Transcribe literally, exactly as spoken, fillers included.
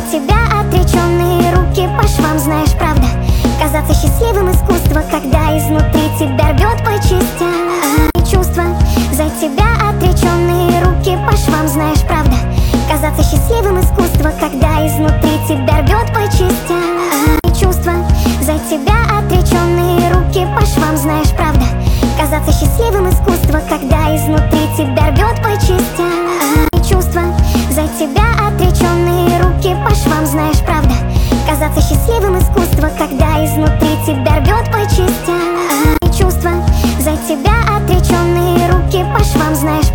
тебя отреченные руки по швам, знаешь, правда. Казаться счастливым искусство, когда изнутри тебя рвет по частям. И чувства за тебя отреченные руки по швам, знаешь, правда. Казаться счастливым искусство, когда изнутри тебя рвет по частям. И чувства за тебя отреченные руки по швам, знаешь, правда. Казаться счастливым искусство, когда изнутри тебя рвет по частям. И чувства за тебя отреченные руки по швам, знаешь, правда. Казаться счастливым искусство, когда изнутри тебя рвет по частям. И чувства за тебя отреченные руки по швам, знаешь.